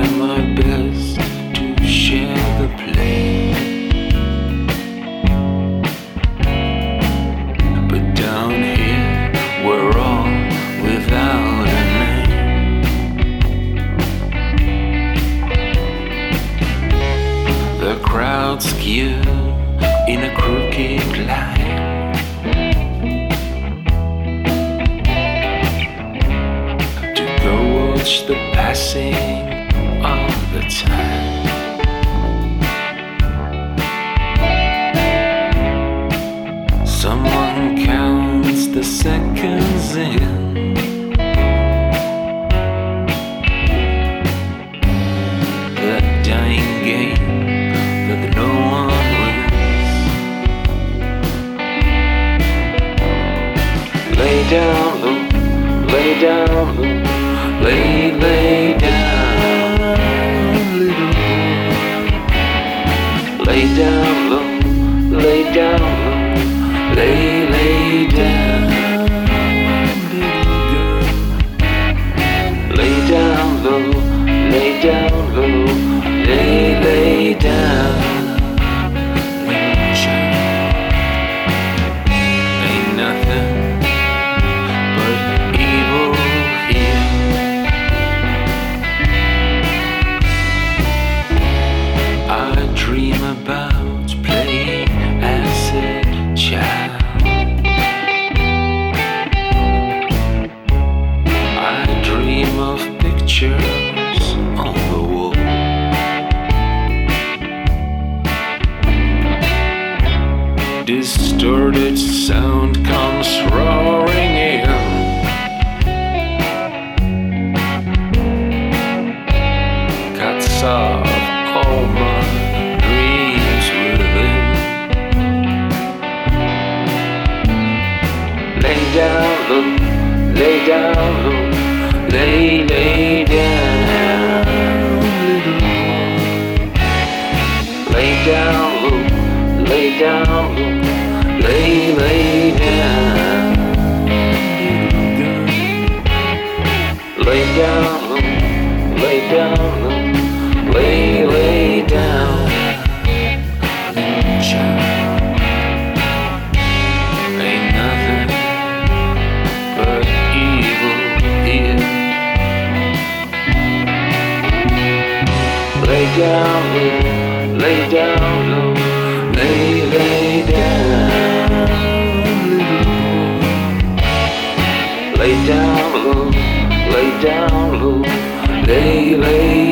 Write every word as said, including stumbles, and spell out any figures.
my best to share the blame, but down here we're all without a name. The crowd skew in a crooked line, to go watch the passing of the time. Someone counts the seconds in, the dying game that no one wins. Lay down low, lay down low, lay, lay down, little boy. Lay down low, lay down low, lay, lay down, little girl. Lay down low, lay down low, lay, lay down, little child. Ain't nothing but evil here. I dream about playing as a child. I dream of pictures on the wall. Distorted sound comes roaring in. Cuts off all my dreams within. Lay down low, lay down low, lay, lay down, little boy. Lay down low, lay down low, lay, lay down, little girl. Lay down low, lay down low, lay, lay down, little child. Ain't nothing but evil here. Lay down low, lay down low, lay, lay down, little boy. Lay down low, lay down low, lay, lay